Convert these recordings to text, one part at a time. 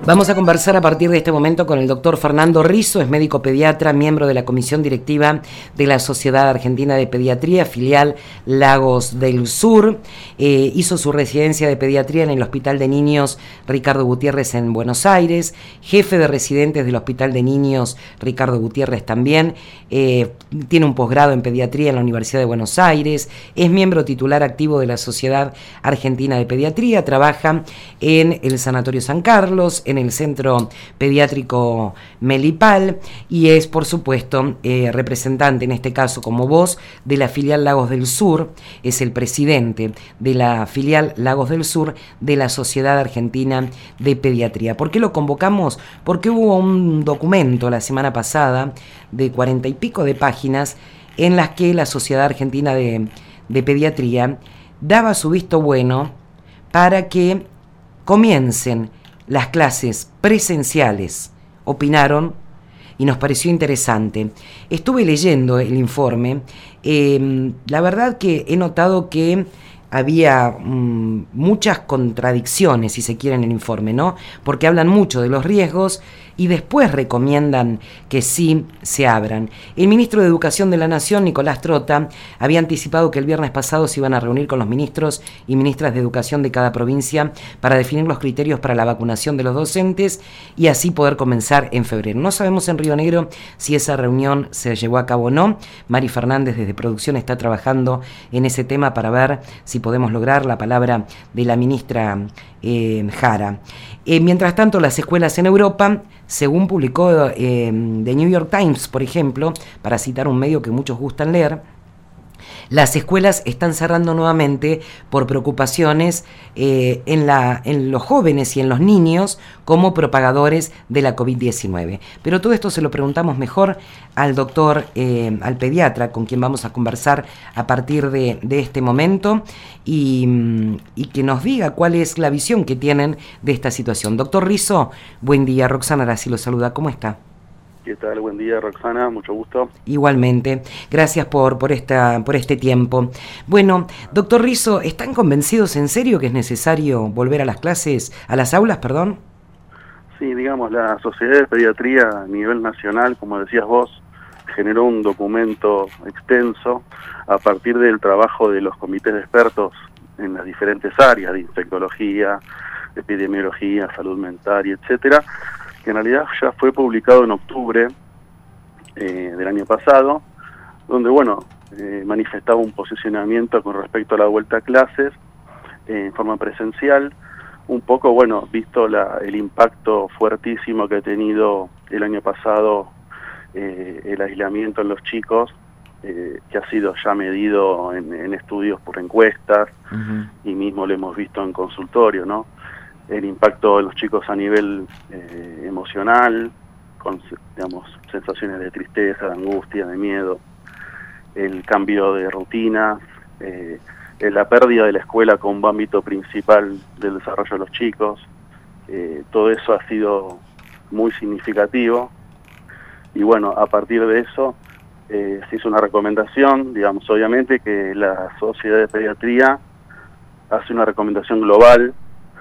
Vamos a conversar a partir de este momento con el doctor Fernando Rizzo, es médico pediatra, miembro de la comisión directiva de la Sociedad Argentina de Pediatría, filial Lagos del Sur. Hizo su residencia de pediatría en el Hospital de Niños Ricardo Gutiérrez en Buenos Aires, jefe de residentes del Hospital de Niños Ricardo Gutiérrez también, tiene un posgrado en pediatría en la Universidad de Buenos Aires, es miembro titular activo de la Sociedad Argentina de Pediatría, trabaja en el Sanatorio San Carlos, en el Centro Pediátrico Melipal y es, por supuesto, representante, en este caso como vos, de la filial Lagos del Sur, es el presidente de la filial Lagos del Sur de la Sociedad Argentina de Pediatría. ¿Por qué lo convocamos? Porque hubo un documento la semana pasada de 40 y pico de páginas en las que la Sociedad Argentina de Pediatría daba su visto bueno para que comiencen las clases presenciales. Opinaron y nos pareció interesante. Estuve leyendo el informe. La verdad que he notado que había muchas contradicciones, si se quiere, en el informe, ¿no? Porque hablan mucho de los riesgos y después recomiendan que sí se abran. El ministro de Educación de la Nación, Nicolás Trota, había anticipado que el viernes pasado se iban a reunir con los ministros y ministras de Educación de cada provincia para definir los criterios para la vacunación de los docentes y así poder comenzar en febrero. No sabemos en Río Negro si esa reunión se llevó a cabo o no. Mari Fernández desde producción está trabajando en ese tema para ver si podemos lograr la palabra de la ministra Jara. Mientras tanto, las escuelas en Europa, según publicó The New York Times, por ejemplo, para citar un medio que muchos gustan leer, las escuelas están cerrando nuevamente por preocupaciones en los jóvenes y en los niños como propagadores de la COVID-19. Pero todo esto se lo preguntamos mejor al doctor, al pediatra, con quien vamos a conversar a partir de este momento y que nos diga cuál es la visión que tienen de esta situación. Doctor Rizzo, buen día. Roxana Arasi lo saluda. ¿Cómo está? ¿Qué tal? Buen día, Roxana, mucho gusto. Igualmente, gracias por este tiempo. Bueno, doctor Rizzo, ¿están convencidos en serio que es necesario volver a las clases, a las aulas, perdón? Sí, digamos, la Sociedad de Pediatría a nivel nacional, como decías vos, generó un documento extenso a partir del trabajo de los comités de expertos en las diferentes áreas de infectología, epidemiología, salud mental, etcétera, que en realidad ya fue publicado en octubre del año pasado, donde, manifestaba un posicionamiento con respecto a la vuelta a clases en forma presencial, un poco, visto el impacto fuertísimo que ha tenido el año pasado el aislamiento en los chicos, que ha sido ya medido en estudios por encuestas, y mismo lo hemos visto en consultorio, ¿no? El impacto de los chicos a nivel emocional, con, sensaciones de tristeza, de angustia, de miedo, el cambio de rutina, la pérdida de la escuela como ámbito principal del desarrollo de los chicos, todo eso ha sido muy significativo, y a partir de eso se hizo una recomendación, obviamente que la Sociedad de Pediatría hace una recomendación global,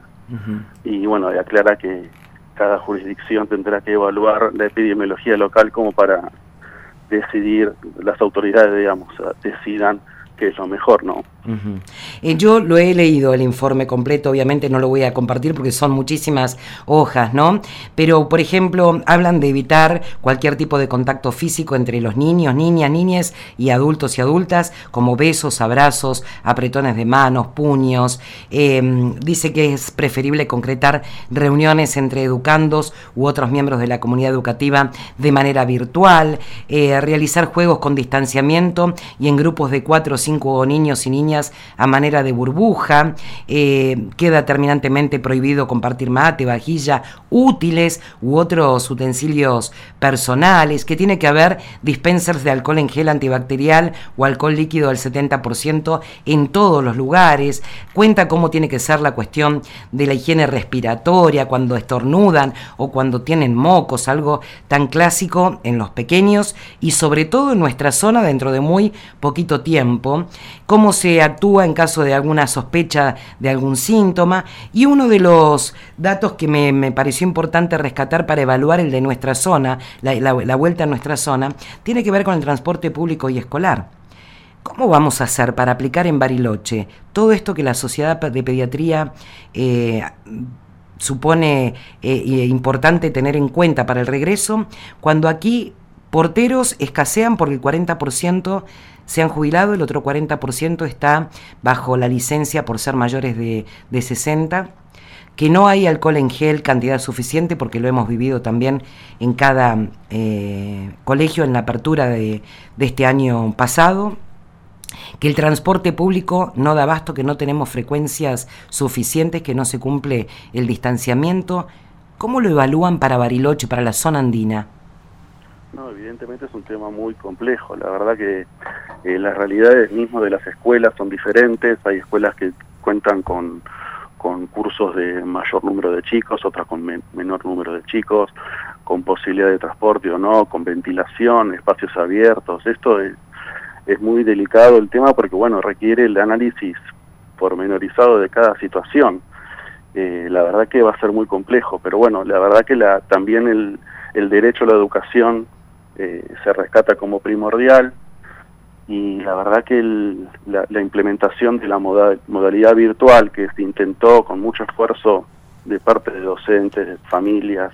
y aclara que cada jurisdicción tendrá que evaluar la epidemiología local como para decidir, las autoridades, decidan qué es lo mejor, ¿no? Yo lo he leído el informe completo, obviamente no lo voy a compartir porque son muchísimas hojas, ¿no? Pero, por ejemplo, hablan de evitar cualquier tipo de contacto físico entre los niños, niñas y adultos y adultas, como besos, abrazos, apretones de manos, puños. Dice que es preferible concretar reuniones entre educandos u otros miembros de la comunidad educativa de manera virtual, realizar juegos con distanciamiento y en grupos de 4 o 5 niños y niñas a manera de burbuja. Queda terminantemente prohibido compartir mate, vajilla, útiles u otros utensilios personales, que tiene que haber dispensers de alcohol en gel antibacterial o alcohol líquido del 70% en todos los lugares. Cuenta cómo tiene que ser la cuestión de la higiene respiratoria cuando estornudan o cuando tienen mocos, algo tan clásico en los pequeños y sobre todo en nuestra zona dentro de muy poquito tiempo. Cómo se se actúa en caso de alguna sospecha de algún síntoma. Y uno de los datos que me pareció importante rescatar para evaluar el de nuestra zona, la vuelta a nuestra zona, tiene que ver con el transporte público y escolar. ¿Cómo vamos a hacer para aplicar en Bariloche todo esto que la Sociedad de Pediatría supone importante tener en cuenta para el regreso, cuando aquí porteros escasean porque el 40% se han jubilado, el otro 40% está bajo la licencia por ser mayores de 60, que no hay alcohol en gel cantidad suficiente porque lo hemos vivido también en cada colegio en la apertura de este año pasado, que el transporte público no da abasto, que no tenemos frecuencias suficientes, que no se cumple el distanciamiento. ¿Cómo lo evalúan para Bariloche, para la zona andina? No, evidentemente es un tema muy complejo. La verdad que las realidades mismas de las escuelas son diferentes. Hay escuelas que cuentan con cursos de mayor número de chicos, otras con menor número de chicos, con posibilidad de transporte o no, con ventilación, espacios abiertos. Esto es muy delicado el tema porque, bueno, requiere el análisis pormenorizado de cada situación. La verdad que va a ser muy complejo, pero bueno, la verdad que también el derecho a la educación se rescata como primordial, y la verdad que la implementación de la modalidad virtual que se intentó con mucho esfuerzo de parte de docentes, de familias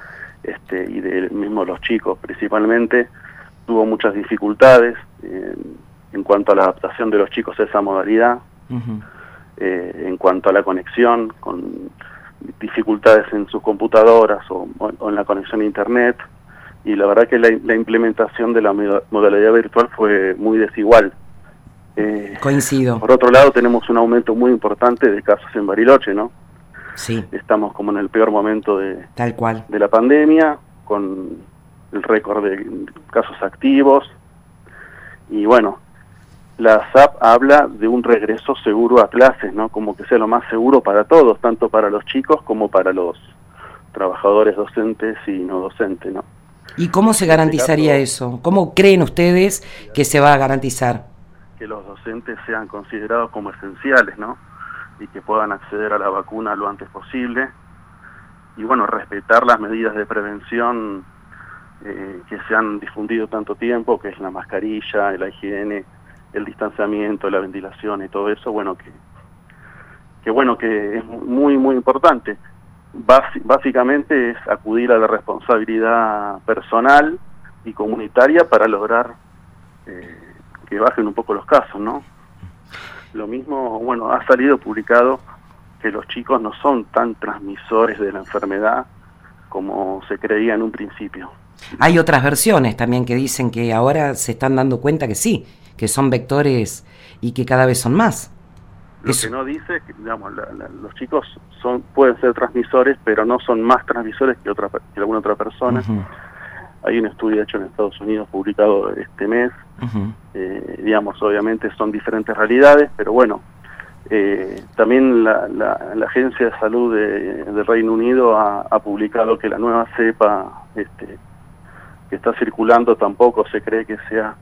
y de mismos los chicos principalmente, tuvo muchas dificultades en cuanto a la adaptación de los chicos a esa modalidad, en cuanto a la conexión, con dificultades en sus computadoras o en la conexión a internet, y la verdad que la implementación de la modalidad virtual fue muy desigual. Coincido. Por otro lado, tenemos un aumento muy importante de casos en Bariloche, ¿no? Sí. Estamos como en el peor momento tal cual de la pandemia, con el récord de casos activos, y bueno, la SAP habla de un regreso seguro a clases, ¿no? Como que sea lo más seguro para todos, tanto para los chicos como para los trabajadores docentes y no docentes, ¿no? ¿Y cómo se garantizaría eso? ¿Cómo creen ustedes que se va a garantizar? Que los docentes sean considerados como esenciales, ¿no? Y que puedan acceder a la vacuna lo antes posible. Y bueno, respetar las medidas de prevención que se han difundido tanto tiempo, que es la mascarilla, la higiene, el distanciamiento, la ventilación y todo eso, bueno, que es muy, muy importante. Básicamente es acudir a la responsabilidad personal y comunitaria para lograr que bajen un poco los casos, ¿no? Lo mismo, bueno, ha salido publicado que los chicos no son tan transmisores de la enfermedad como se creía en un principio. Hay otras versiones también que dicen que ahora se están dando cuenta que sí, que son vectores y que cada vez son más. Lo que no dice es que, digamos, los chicos pueden ser transmisores, pero no son más transmisores que alguna otra persona. Hay un estudio hecho en Estados Unidos publicado este mes. Digamos, obviamente son diferentes realidades, pero bueno, también la Agencia de Salud del Reino Unido ha publicado que la nueva cepa que está circulando tampoco se cree que sea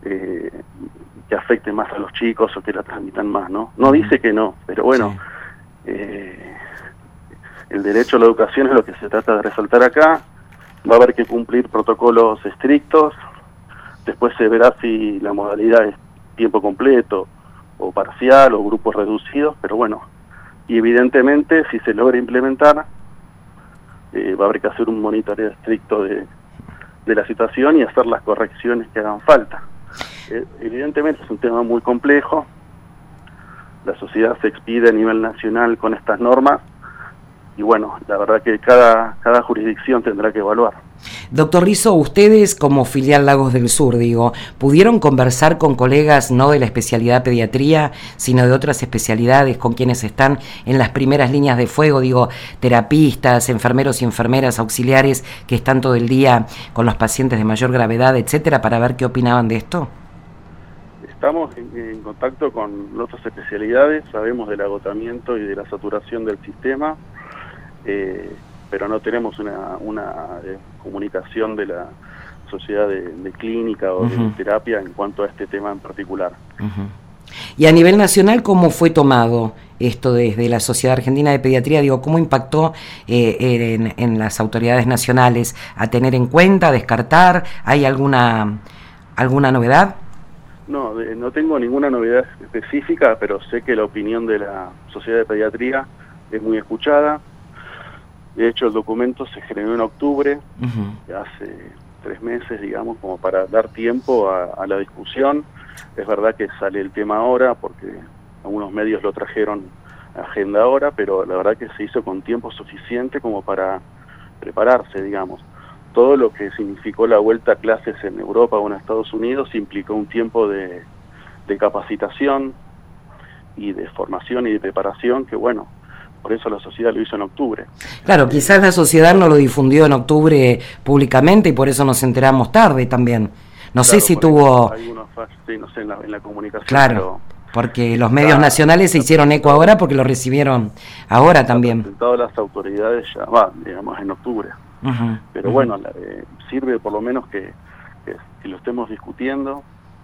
que afecte más a los chicos o que la transmitan más, ¿no? No dice que no, pero bueno, sí. El derecho a la educación es lo que se trata de resaltar acá. Va a haber que cumplir protocolos estrictos, después se verá si la modalidad es tiempo completo o parcial o grupos reducidos, pero bueno, y evidentemente si se logra implementar, va a haber que hacer un monitoreo estricto de la situación y hacer las correcciones que hagan falta. Evidentemente es un tema muy complejo, la sociedad se expide a nivel nacional con estas normas, y bueno, la verdad que cada jurisdicción tendrá que evaluar. Doctor Risso, ustedes como filial Lagos del Sur, digo, ¿pudieron conversar con colegas no de la especialidad pediatría, sino de otras especialidades con quienes están en las primeras líneas de fuego, digo, terapistas, enfermeros y enfermeras auxiliares que están todo el día con los pacientes de mayor gravedad, etcétera, para ver qué opinaban de esto? Estamos en contacto con otras especialidades, sabemos del agotamiento y de la saturación del sistema, pero no tenemos una comunicación de la sociedad de clínica o de terapia en cuanto a este tema en particular. Y a nivel nacional, ¿cómo fue tomado esto desde la Sociedad Argentina de Pediatría? Digo, ¿cómo impactó en las autoridades nacionales? ¿A tener en cuenta, a descartar? ¿Hay alguna novedad? No, no tengo ninguna novedad específica, pero sé que la opinión de la Sociedad de Pediatría es muy escuchada. De hecho, el documento se generó en octubre, hace 3 meses, digamos, como para dar tiempo a la discusión. Es verdad que sale el tema ahora, porque algunos medios lo trajeron a agenda ahora, pero la verdad que se hizo con tiempo suficiente como para prepararse, digamos. Todo lo que significó la vuelta a clases en Europa o en Estados Unidos implicó un tiempo de capacitación y de formación y de preparación que, bueno, por eso la sociedad lo hizo en octubre. Claro, quizás la sociedad no lo difundió en octubre públicamente y por eso nos enteramos tarde también. No sé si tuvo... Algunos fallos, sí, no sé, en la comunicación. Claro, pero, porque los medios nacionales se hicieron eco ahora porque lo recibieron ahora también. Presentado las autoridades ya, digamos, en octubre. Pero bueno, sirve por lo menos que lo estemos discutiendo.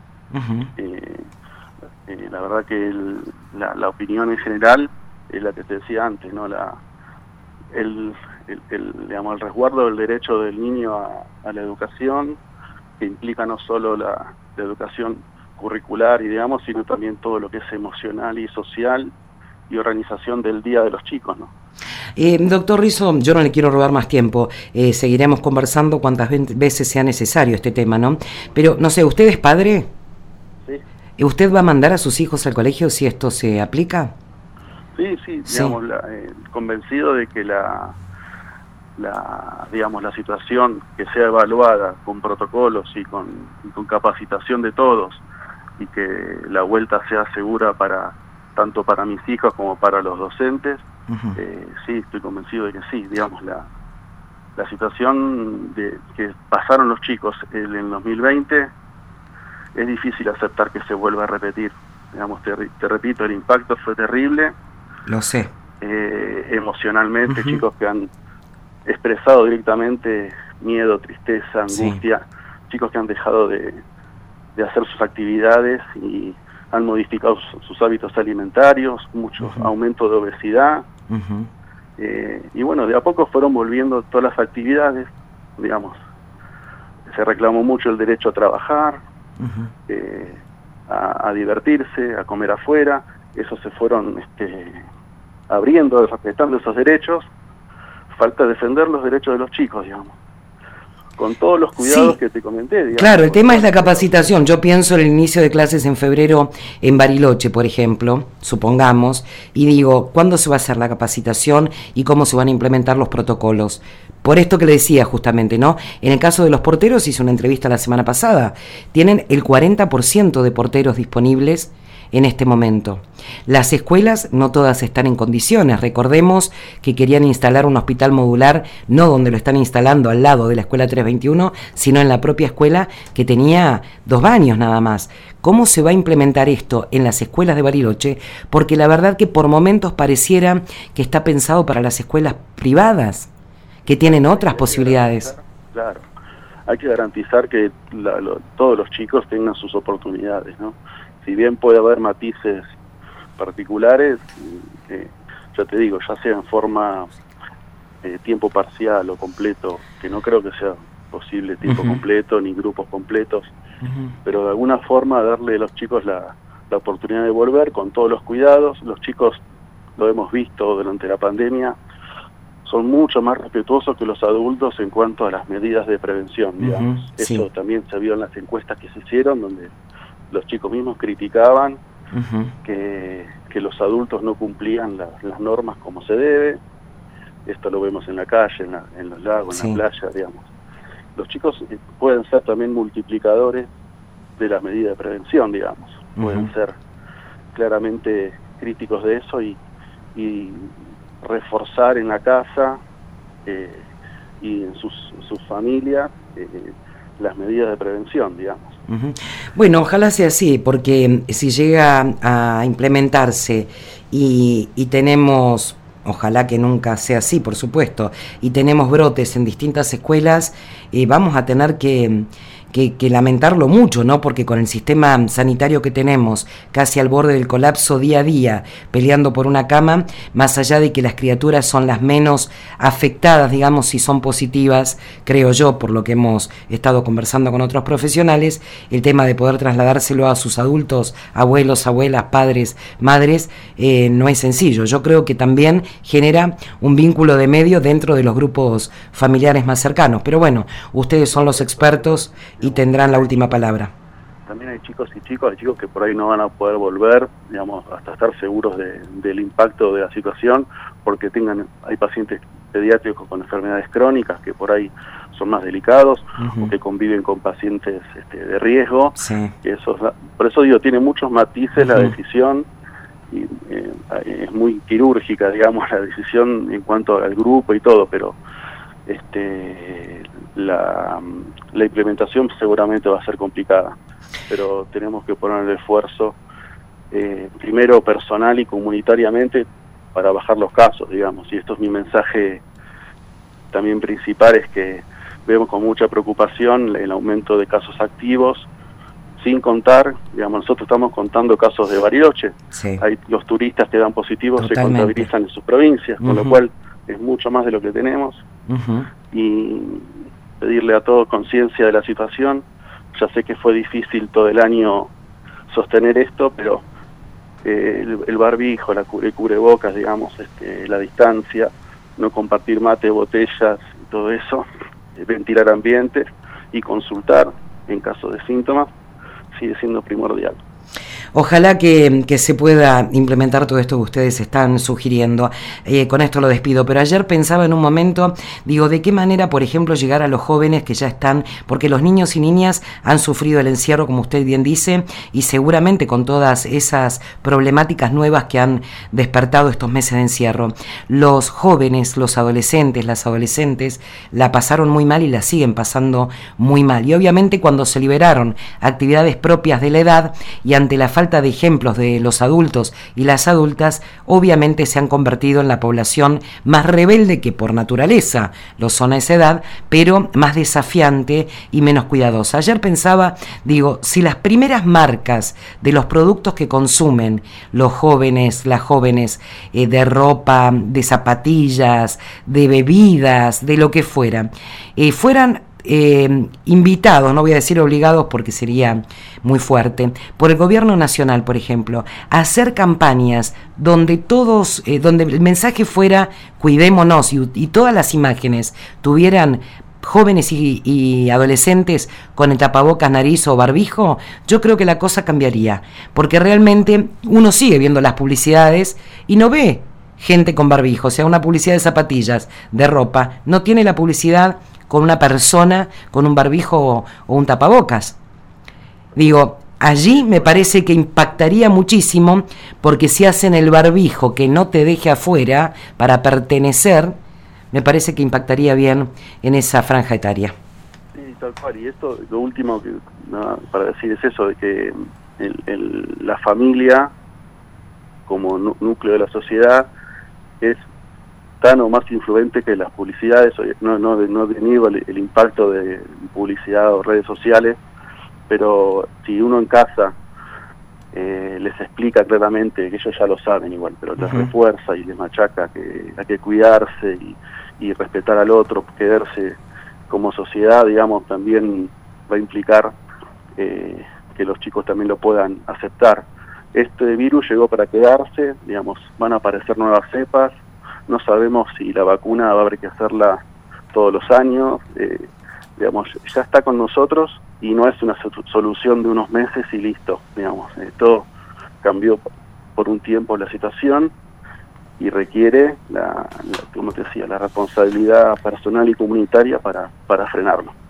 La verdad que la opinión en general es la que te decía antes, ¿no? Digamos, el resguardo del derecho del niño a la educación, que implica no solo la educación curricular y digamos, sino también todo lo que es emocional y social y organización del día de los chicos, ¿no? Doctor Risso, yo no le quiero robar más tiempo, seguiremos conversando cuantas veces sea necesario este tema, ¿no? Pero, no sé, ¿usted es padre? Sí. ¿Usted va a mandar a sus hijos al colegio si esto se aplica? Sí, digamos, convencido de que digamos, la situación que sea evaluada con protocolos y con capacitación de todos y que la vuelta sea segura tanto para mis hijos como para los docentes, sí, estoy convencido de que sí, digamos, la situación que pasaron los chicos en el 2020 es difícil aceptar que se vuelva a repetir. Digamos, te repito, el impacto fue terrible. Lo sé. Emocionalmente, chicos que han expresado directamente miedo, tristeza, angustia, chicos que han dejado de hacer sus actividades y han modificado sus hábitos alimentarios, mucho aumento de obesidad, y bueno, de a poco fueron volviendo todas las actividades, digamos, se reclamó mucho el derecho a trabajar, a divertirse, a comer afuera, eso se fueron abriendo, respetando esos derechos. Falta defender los derechos de los chicos, digamos, con todos los cuidados que te comenté, digamos. Claro, el tema es la capacitación. Yo pienso en el inicio de clases en febrero en Bariloche, por ejemplo, supongamos, y digo, ¿cuándo se va a hacer la capacitación y cómo se van a implementar los protocolos? Por esto que le decía justamente, ¿no? En el caso de los porteros, hice una entrevista la semana pasada, tienen el 40% de porteros disponibles en este momento. Las escuelas no todas están en condiciones. Recordemos que querían instalar un hospital modular, no donde lo están instalando al lado de la escuela 321, sino en la propia escuela que tenía 2 baños nada más. ¿Cómo se va a implementar esto en las escuelas de Bariloche? Porque la verdad que por momentos pareciera que está pensado para las escuelas privadas, que tienen otras posibilidades. Claro, hay que garantizar que todos los chicos tengan sus oportunidades, ¿no? Si bien puede haber matices particulares, ya te digo, ya sea en forma tiempo parcial o completo, que no creo que sea posible tiempo completo ni grupos completos, pero de alguna forma darle a los chicos la oportunidad de volver con todos los cuidados. Los chicos, lo hemos visto durante la pandemia, son mucho más respetuosos que los adultos en cuanto a las medidas de prevención, digamos. Eso también se vio en las encuestas que se hicieron, donde los chicos mismos criticaban que los adultos no cumplían las normas como se debe. Esto lo vemos en la calle, en los lagos, en la playa, digamos. Los chicos pueden ser también multiplicadores de las medidas de prevención, digamos. Pueden ser claramente críticos de eso y reforzar en la casa y en sus familias las medidas de prevención, digamos. Bueno, ojalá sea así, porque si llega a implementarse y tenemos Ojalá que nunca sea así, por supuesto, y tenemos brotes en distintas escuelas, vamos a tener que lamentarlo mucho, ¿no? Porque con el sistema sanitario que tenemos, casi al borde del colapso día a día, peleando por una cama, más allá de que las criaturas son las menos afectadas, digamos, si son positivas, creo yo, por lo que hemos estado conversando con otros profesionales, el tema de poder trasladárselo a sus adultos, abuelos, abuelas, padres, madres, no es sencillo. Yo creo que también genera un vínculo de medio dentro de los grupos familiares más cercanos. Pero bueno, ustedes son los expertos y tendrán la última palabra. También hay chicos que por ahí no van a poder volver, digamos, hasta estar seguros del impacto de la situación, porque hay pacientes pediátricos con enfermedades crónicas que por ahí son más delicados, o que conviven con pacientes de riesgo. Sí. Por eso digo, tiene muchos matices la decisión, y es muy quirúrgica, digamos, la decisión en cuanto al grupo y todo, pero la implementación seguramente va a ser complicada, pero tenemos que poner el esfuerzo primero personal y comunitariamente para bajar los casos, digamos, y esto es mi mensaje también principal, es que vemos con mucha preocupación el aumento de casos activos, sin contar, digamos, nosotros estamos contando casos de Bariloche. Sí. Los turistas que dan positivos Totalmente. se contabilizan en sus provincias, con lo cual es mucho más de lo que tenemos. Y pedirle a todos conciencia de la situación. Ya sé que fue difícil todo el año sostener esto, pero el barbijo, el cubrebocas, digamos, la distancia, no compartir mate, botellas y todo eso, ventilar ambientes y consultar en caso de síntomas, sigue siendo primordial. Ojalá que se pueda implementar todo esto que ustedes están sugiriendo. Con esto lo despido, pero ayer pensaba en un momento, digo, ¿de qué manera, por ejemplo, llegar a los jóvenes que ya están, porque los niños y niñas han sufrido el encierro, como usted bien dice, y seguramente con todas esas problemáticas nuevas que han despertado estos meses de encierro. Los jóvenes, los adolescentes, las adolescentes, la pasaron muy mal y la siguen pasando muy mal. Y obviamente cuando se liberaron actividades propias de la edad y ante la falta de ejemplos de los adultos y las adultas, obviamente se han convertido en la población más rebelde, que por naturaleza lo son a esa edad, pero más desafiante y menos cuidadosa. Ayer pensaba, digo, si las primeras marcas de los productos que consumen los jóvenes, las jóvenes, de ropa, de zapatillas, de bebidas, de lo que fuera, fueran invitados, no voy a decir obligados porque sería muy fuerte, por el gobierno nacional, por ejemplo, a hacer campañas donde todos, donde el mensaje fuera cuidémonos, y todas las imágenes tuvieran jóvenes y adolescentes con el tapabocas, nariz o barbijo, yo creo que la cosa cambiaría, porque realmente uno sigue viendo las publicidades y no ve gente con barbijo, o sea, una publicidad de zapatillas, de ropa, no tiene la publicidad con una persona con un barbijo o un tapabocas. Digo, allí me parece que impactaría muchísimo, porque si hacen el barbijo que no te deje afuera para pertenecer, me parece que impactaría bien en esa franja etaria. Sí, tal cual. Y esto, lo último que para decir es eso, de que la familia como núcleo de la sociedad es tan o más influente que las publicidades. No deniego el impacto de publicidad o redes sociales, pero si uno en casa les explica claramente, que ellos ya lo saben igual, pero les refuerza y les machaca que hay que cuidarse y respetar al otro, quedarse como sociedad, digamos, también va a implicar que los chicos también lo puedan aceptar. Este virus llegó para quedarse, digamos, van a aparecer nuevas cepas. No sabemos si la vacuna va a haber que hacerla todos los años, digamos, ya está con nosotros y no es una solución de unos meses y listo, digamos, todo cambió por un tiempo la situación y requiere, como te decía, la responsabilidad personal y comunitaria para frenarlo.